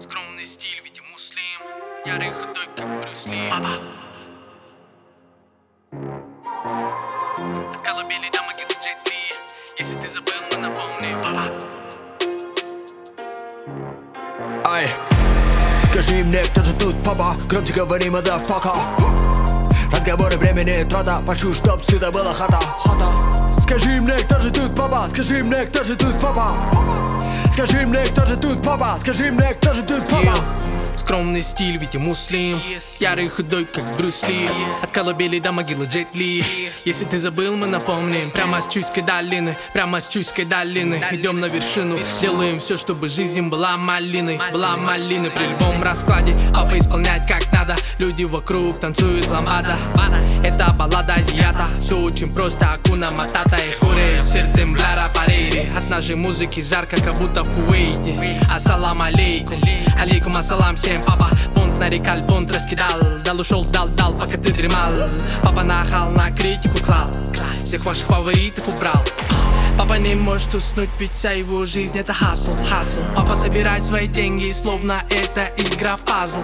Скромный стиль, ведь и муслим. Ярый худой, как Брюс Ли. От колыбели до могилы Джет Ли. Если ты забыл, мы напомним. Ай, скажи мне, кто же тут папа? Громче говори, motherfucker. Разговоры времени трата, прошу, чтоб сюда была хата. Скажи мне, кто же тут папа? Скажи мне, кто же тут папа? Скажи мне, кто же тут папа? Скажи мне, кто же тут папа? Скромный стиль, ведь и муслим. Ярый худой, как Брюс Ли. От колыбели до могилы Джет Ли. Если ты забыл, мы напомним. Прямо с Чуйской долины, прямо с Чуйской долины. Идем на вершину, делаем все, чтобы жизнь была малиной. Была малиной при любом раскладе. Папа исполняет как надо. Люди вокруг танцуют ламбада. Это баллада азиата. Все очень просто, акуна матата и хуре. Сердем бляра парейри. От нашей музыки жарко, как будто в Кувейте. Ассалам алейкум, алейкум ассалам всем. Папа понт нарекал, понт раскидал. Дал ушел, дал, пока ты дремал. Папа нахал, на критику клал. Всех ваших фаворитов убрал. Папа не может уснуть, ведь вся его жизнь это хасл. Папа собирает свои деньги, словно это игра в пазл.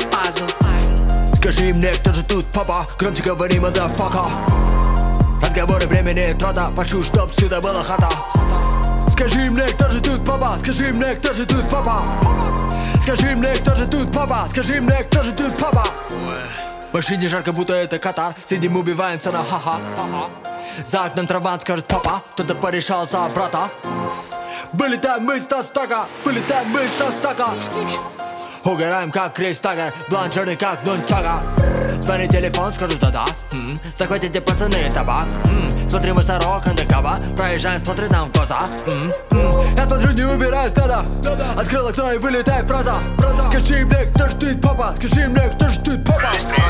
Скажи мне, кто же тут папа? Громче говори, motherfucker. Разговоры времени трата, прошу, чтоб сюда была хата. Скажи мне, кто же тут папа? Скажи мне, кто же тут папа? Скажи мне, кто же тут папа? Скажи мне, кто же тут папа? В машине жарко, будто это Катар. Сидим, убиваемся на ха-ха. За окном трава, скажет папа. Кто-то порешал за брата. Вылетаем мы с Тостака. Вылетаем мы с Тостака. Угораем как Крис Таггер. Бланк черный как нунчага. Звони телефон, скажу да-да. Захватите пацаны табак. Смотри, мы сорок андекава. Проезжаем, смотри нам в глаза. Я смотрю, не убираю стада. Открыл окно и вылетает фраза. Скажи мне, кто же тут папа? Скажи мне, кто же тут папа?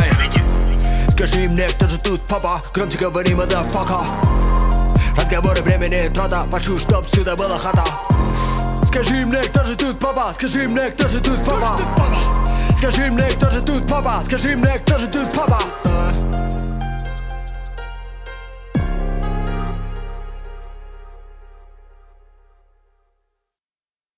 Скажи мне, кто же тут папа? Громче говори, motherfucker. Разговоры времени трата, прошу, чтоб сюда была хата. Скажи мне, кто же тут папа? Скажи мне, кто же тут папа? Скажи мне, кто же тут папа? Скажи мне, кто же тут папа?